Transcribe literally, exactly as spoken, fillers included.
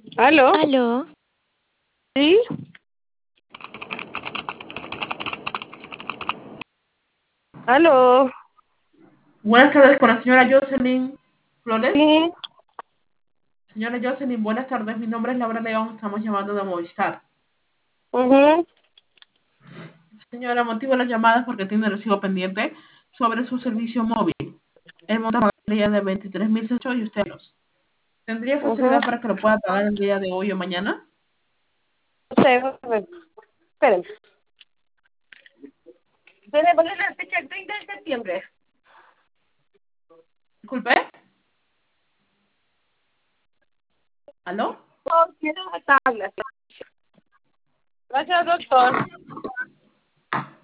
¿Aló? Aló, ¿Sí? ¿Aló? Buenas tardes con la señora Jocelyn Flores. Sí. Señora Jocelyn, buenas tardes. Mi nombre es Laura León. Estamos llamando de Movistar. Ujú. Señora, motivo de las llamadas porque tiene recibo pendiente sobre su servicio móvil. El monto pagaría de veintitrés mil y usted los. ¿Tendría Ujú. facilidad para que lo pueda pagar el día de hoy o mañana? No sé, a ver, esperen. ¿Puede poner la fecha el treinta de septiembre? Disculpe. ¿Aló? No, quiero la tabla. Gracias, doctor.